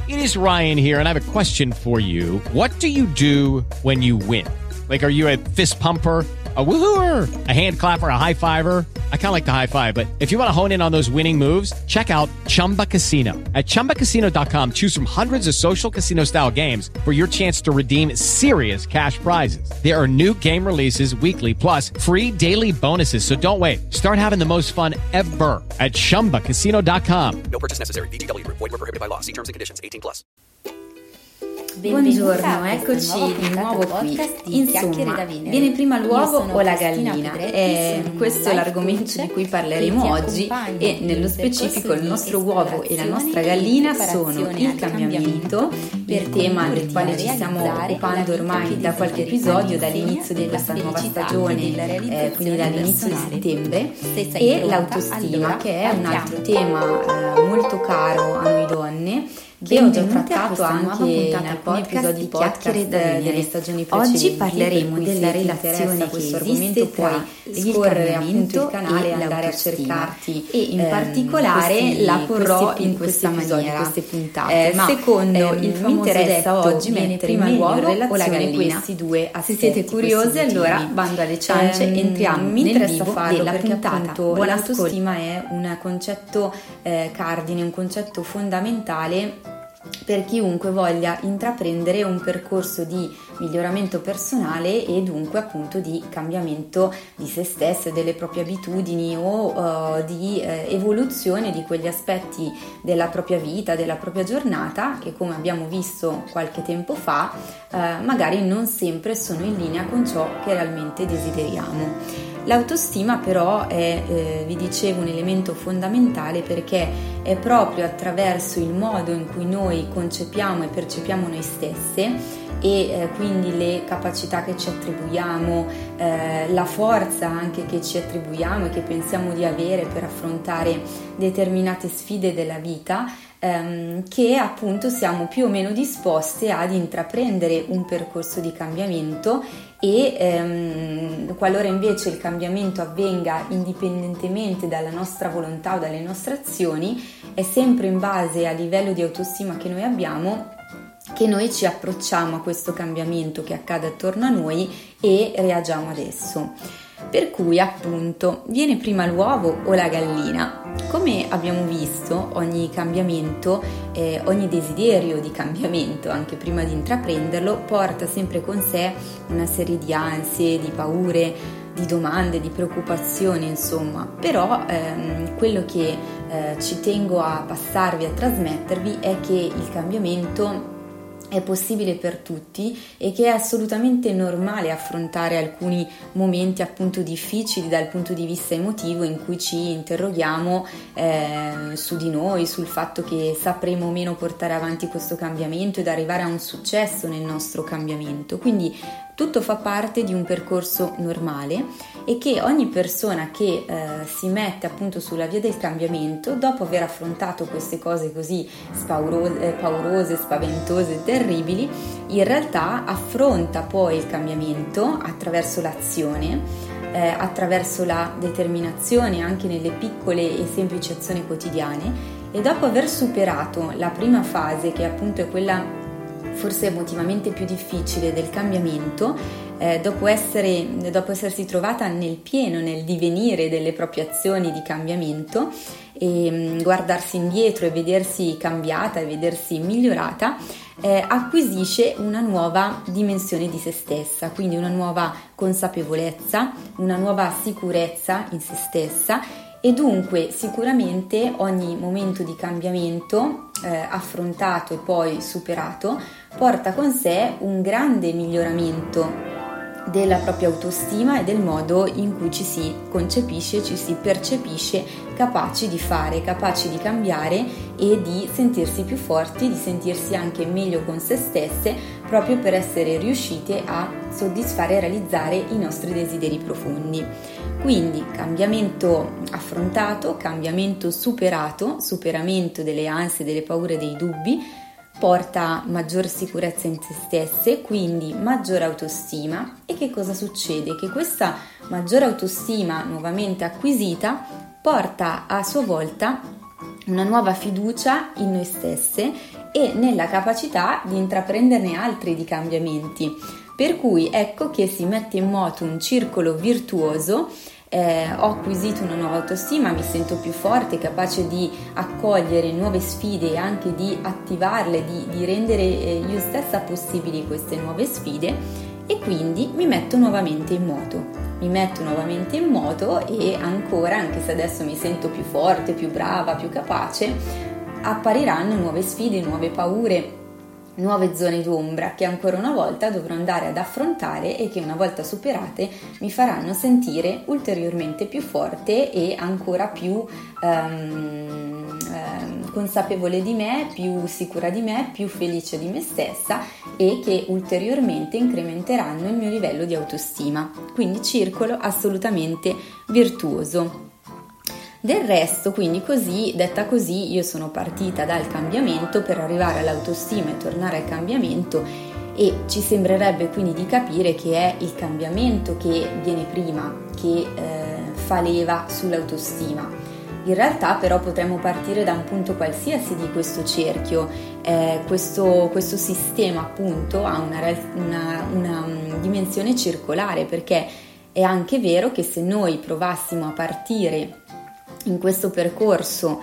It is Ryan here, and I have a question for you. What do you do when you win? Like, are you a fist pumper, a woohooer, a hand clapper, a high fiver? I kind of like the high five, but if you want to hone in on those winning moves, check out Chumba Casino. At ChumbaCasino.com, choose from hundreds of social casino style games for your chance to redeem serious cash prizes. There are new game releases weekly, plus free daily bonuses. So don't wait. Start having the most fun ever at ChumbaCasino.com. No purchase necessary. VGW Group. Void were prohibited by law. See terms and conditions. 18+. Buongiorno, eccoci di nuovo qui. Insomma, viene prima l'uovo o la gallina? Questo è l'argomento di cui parleremo oggi e nello specifico il nostro uovo e la nostra gallina sono il cambiamento, il tema del quale ci stiamo occupando ormai da qualche episodio, dall'inizio di questa nuova stagione, quindi dall'inizio di settembre, e l'autostima, che è un altro tema molto caro a noi donne, che ho già trattato anche in alcuni episodi di podcast delle stagioni precedenti. Oggi parleremo della relazione che esiste tra scorrere appunto il canale e andare a cercarti, e in particolare la porrò in questa maniera, queste puntate. Ma secondo il famoso detto, oggi mettere prima l'uovo o la gallina, questi due aspetti. Se siete curiose, allora bando alle ciance, entriamo nel vivo della puntata. L'autostima è un concetto cardine, un concetto fondamentale per chiunque voglia intraprendere un percorso di miglioramento personale e dunque appunto di cambiamento di se stesse, delle proprie abitudini o di evoluzione di quegli aspetti della propria vita, della propria giornata che, come abbiamo visto qualche tempo fa, magari non sempre sono in linea con ciò che realmente desideriamo. L'autostima però è, vi dicevo, un elemento fondamentale, perché è proprio attraverso il modo in cui noi concepiamo e percepiamo noi stesse e quindi le capacità che ci attribuiamo, la forza anche che ci attribuiamo e che pensiamo di avere per affrontare determinate sfide della vita, che appunto siamo più o meno disposte ad intraprendere un percorso di cambiamento e qualora invece il cambiamento avvenga indipendentemente dalla nostra volontà o dalle nostre azioni, è sempre in base al livello di autostima che noi abbiamo che noi ci approcciamo a questo cambiamento che accade attorno a noi e reagiamo ad esso. Per cui appunto viene prima l'uovo o la gallina? Come abbiamo visto, ogni cambiamento, ogni desiderio di cambiamento, anche prima di intraprenderlo, porta sempre con sé una serie di ansie, di paure, di domande, di preoccupazioni, insomma. Però quello che ci tengo a passarvi, a trasmettervi, è che il cambiamento è possibile per tutti e che è assolutamente normale affrontare alcuni momenti appunto difficili dal punto di vista emotivo, in cui ci interroghiamo su di noi, sul fatto che sapremo o meno portare avanti questo cambiamento ed arrivare a un successo nel nostro cambiamento. Quindi tutto fa parte di un percorso normale e che ogni persona che si mette appunto sulla via del cambiamento, dopo aver affrontato queste cose così paurose, spaventose, terribili, in realtà affronta poi il cambiamento attraverso l'azione, attraverso la determinazione anche nelle piccole e semplici azioni quotidiane, e dopo aver superato la prima fase, che appunto è quella forse emotivamente più difficile del cambiamento, dopo essersi trovata nel pieno, nel divenire delle proprie azioni di cambiamento, e guardarsi indietro e vedersi cambiata e vedersi migliorata, acquisisce una nuova dimensione di se stessa, quindi una nuova consapevolezza, una nuova sicurezza in se stessa. E dunque sicuramente ogni momento di cambiamento affrontato e poi superato porta con sé un grande miglioramento della propria autostima e del modo in cui ci si concepisce, ci si percepisce capaci di fare, capaci di cambiare e di sentirsi più forti, di sentirsi anche meglio con se stesse, proprio per essere riuscite a soddisfare e realizzare i nostri desideri profondi. Quindi cambiamento affrontato, cambiamento superato, superamento delle ansie, delle paure, dei dubbi, porta maggior sicurezza in se stesse, quindi maggiore autostima. E che cosa succede? Che questa maggiore autostima nuovamente acquisita porta a sua volta una nuova fiducia in noi stesse e nella capacità di intraprenderne altri di cambiamenti. Per cui ecco che si mette in moto un circolo virtuoso. Ho acquisito una nuova autostima, mi sento più forte, capace di accogliere nuove sfide e anche di attivarle, di rendere io stessa possibili queste nuove sfide, e quindi mi metto nuovamente in moto e ancora, anche se adesso mi sento più forte, più brava, più capace, appariranno nuove sfide, nuove paure, nuove zone d'ombra che ancora una volta dovrò andare ad affrontare e che una volta superate mi faranno sentire ulteriormente più forte e ancora più consapevole di me, più sicura di me, più felice di me stessa, e che ulteriormente incrementeranno il mio livello di autostima. Quindi circolo assolutamente virtuoso. Del resto, quindi detta così, io sono partita dal cambiamento per arrivare all'autostima e tornare al cambiamento, e ci sembrerebbe quindi di capire che è il cambiamento che viene prima, che fa leva sull'autostima. In realtà però potremmo partire da un punto qualsiasi di questo cerchio. Questo sistema appunto ha una dimensione circolare, perché è anche vero che se noi provassimo a partire in questo percorso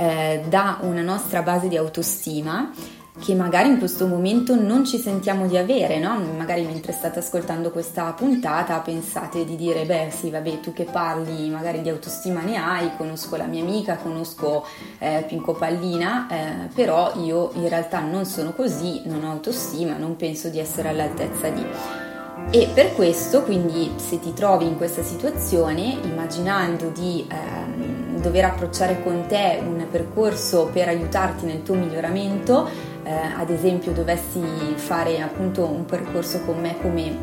da una nostra base di autostima che magari in questo momento non ci sentiamo di avere, no? Magari mentre state ascoltando questa puntata pensate di dire beh sì vabbè, tu che parli magari di autostima ne hai, conosco la mia amica, conosco Pinco Pallina, però io in realtà non sono così, non ho autostima, non penso di essere all'altezza di... E per questo, quindi, se ti trovi in questa situazione, immaginando di dover approcciare con te un percorso per aiutarti nel tuo miglioramento, ad esempio dovessi fare appunto un percorso con me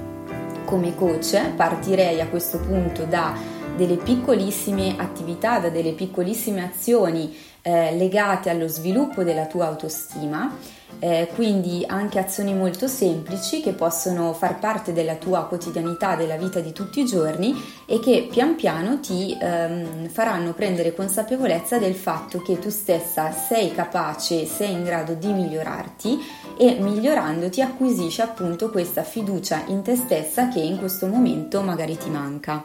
come coach, partirei a questo punto da delle piccolissime attività, da delle piccolissime azioni legate allo sviluppo della tua autostima. Quindi anche azioni molto semplici che possono far parte della tua quotidianità, della vita di tutti i giorni, e che pian piano ti faranno prendere consapevolezza del fatto che tu stessa sei capace, sei in grado di migliorarti, e migliorandoti acquisisci appunto questa fiducia in te stessa che in questo momento magari ti manca.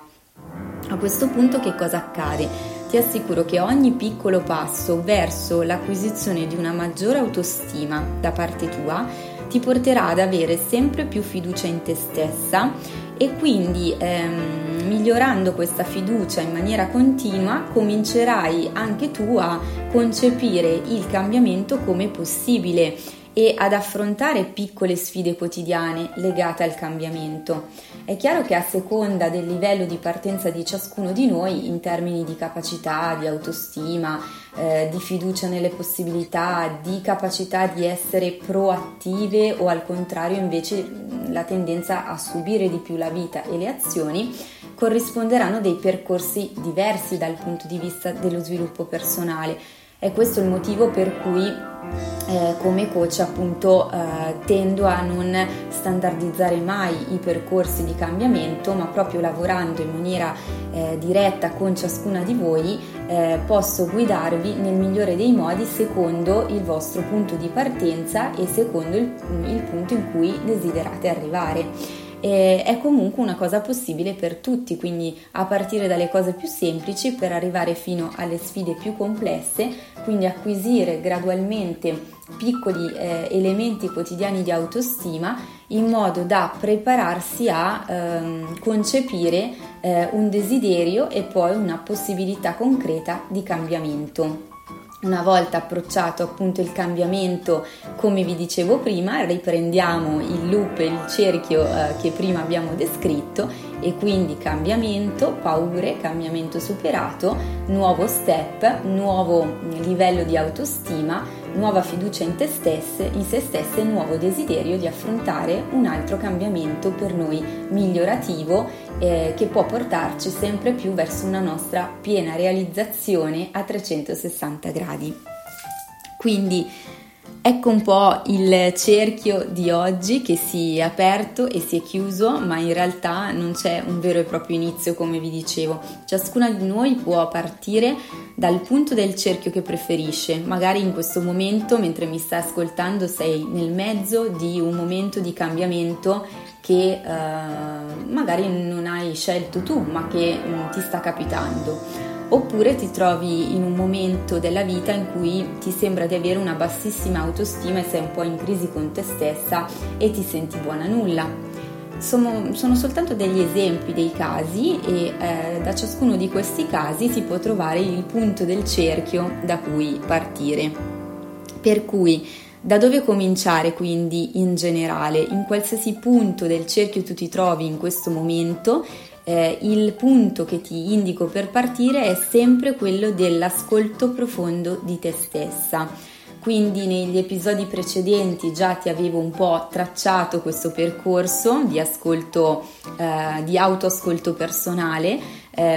A questo punto che cosa accade? Ti assicuro che ogni piccolo passo verso l'acquisizione di una maggiore autostima da parte tua ti porterà ad avere sempre più fiducia in te stessa, e quindi migliorando questa fiducia in maniera continua comincerai anche tu a concepire il cambiamento come possibile e ad affrontare piccole sfide quotidiane legate al cambiamento. È chiaro che a seconda del livello di partenza di ciascuno di noi in termini di capacità, di autostima, di fiducia nelle possibilità, di capacità di essere proattive o al contrario invece la tendenza a subire di più la vita e le azioni, corrisponderanno dei percorsi diversi dal punto di vista dello sviluppo personale. È questo il motivo per cui come coach appunto tendo a non standardizzare mai i percorsi di cambiamento, ma proprio lavorando in maniera diretta con ciascuna di voi posso guidarvi nel migliore dei modi secondo il vostro punto di partenza e secondo il punto in cui desiderate arrivare. È comunque una cosa possibile per tutti, quindi a partire dalle cose più semplici per arrivare fino alle sfide più complesse, quindi acquisire gradualmente piccoli elementi quotidiani di autostima in modo da prepararsi a concepire un desiderio e poi una possibilità concreta di cambiamento. Una volta approcciato appunto il cambiamento, come vi dicevo prima, riprendiamo il loop, il cerchio che prima abbiamo descritto, e quindi cambiamento, paure, cambiamento superato, nuovo step, nuovo livello di autostima, nuova fiducia in se stesse e nuovo desiderio di affrontare un altro cambiamento per noi migliorativo che può portarci sempre più verso una nostra piena realizzazione a 360 gradi. Quindi Ecco un po' il cerchio di oggi che si è aperto e si è chiuso, ma in realtà non c'è un vero e proprio inizio, come vi dicevo. Ciascuna di noi può partire dal punto del cerchio che preferisce. Magari in questo momento, mentre mi stai ascoltando, sei nel mezzo di un momento di cambiamento che magari non hai scelto tu, ma che ti sta capitando. Oppure ti trovi in un momento della vita in cui ti sembra di avere una bassissima autostima e sei un po' in crisi con te stessa e ti senti buona nulla. Sono soltanto degli esempi dei casi e da ciascuno di questi casi si può trovare il punto del cerchio da cui partire. Per cui da dove cominciare quindi in generale? In qualsiasi punto del cerchio tu ti trovi in questo momento, il punto che ti indico per partire è sempre quello dell'ascolto profondo di te stessa. Quindi negli episodi precedenti già ti avevo un po' tracciato questo percorso di ascolto, di autoascolto personale.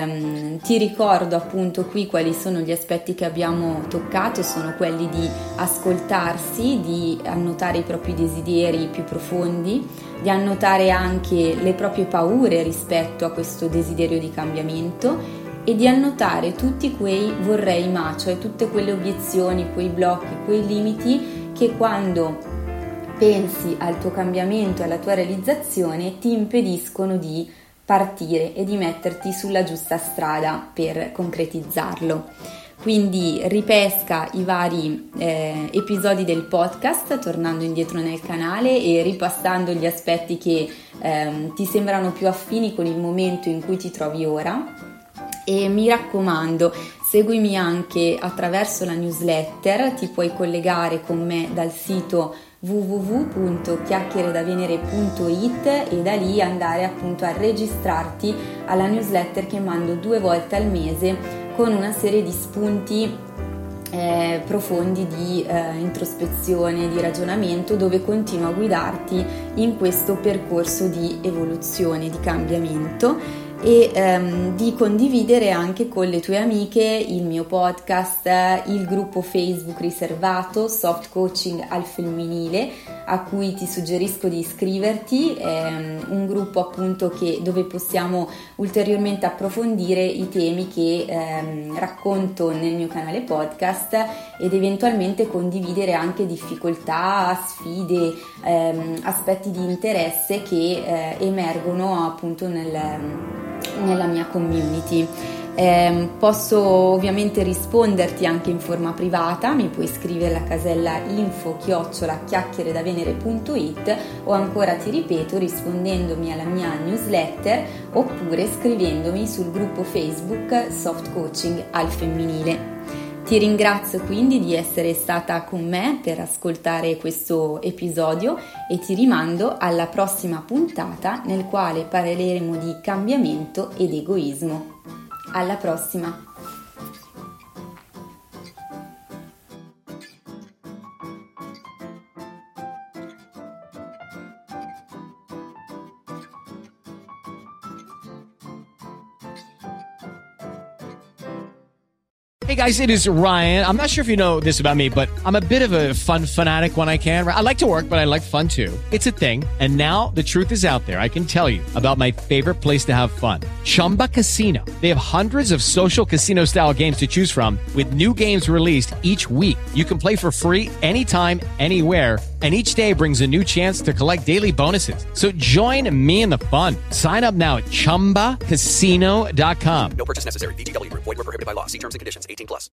Ti ricordo appunto qui quali sono gli aspetti che abbiamo toccato. Sono quelli di ascoltarsi, di annotare i propri desideri più profondi, di annotare anche le proprie paure rispetto a questo desiderio di cambiamento e di annotare tutti quei vorrei ma, cioè tutte quelle obiezioni, quei blocchi, quei limiti che quando pensi al tuo cambiamento, alla tua realizzazione, ti impediscono di partire e di metterti sulla giusta strada per concretizzarlo. Quindi ripesca i vari episodi del podcast tornando indietro nel canale e ripassando gli aspetti che ti sembrano più affini con il momento in cui ti trovi ora. E mi raccomando, seguimi anche attraverso la newsletter, ti puoi collegare con me dal sito www.chiacchieredavenere.it e da lì andare appunto a registrarti alla newsletter che mando 2 volte al mese con una serie di spunti profondi di introspezione, di ragionamento, dove continuo a guidarti in questo percorso di evoluzione, di cambiamento e di condividere anche con le tue amiche il mio podcast, il gruppo Facebook riservato Soft Coaching al femminile, a cui ti suggerisco di iscriverti. È un gruppo appunto dove possiamo ulteriormente approfondire i temi che racconto nel mio canale podcast ed eventualmente condividere anche difficoltà, sfide, aspetti di interesse che emergono appunto nella mia community. Posso ovviamente risponderti anche in forma privata, mi puoi scrivere alla casella info@chiacchieredavenere.it o ancora ti ripeto rispondendomi alla mia newsletter oppure scrivendomi sul gruppo Facebook Soft Coaching al femminile. Ti ringrazio quindi di essere stata con me per ascoltare questo episodio e ti rimando alla prossima puntata nel quale parleremo di cambiamento ed egoismo. Alla prossima! Hey guys, it is Ryan. I'm not sure if you know this about me, but I'm a bit of a fun fanatic when I can. I like to work, but I like fun too. It's a thing. And now the truth is out there. I can tell you about my favorite place to have fun. Chumba Casino. They have hundreds of social casino style games to choose from with new games released each week. You can play for free anytime, anywhere. And each day brings a new chance to collect daily bonuses. So join me in the fun. Sign up now at ChumbaCasino.com. No purchase necessary. VGW Group. Void where prohibited by law. See terms and conditions. 18+.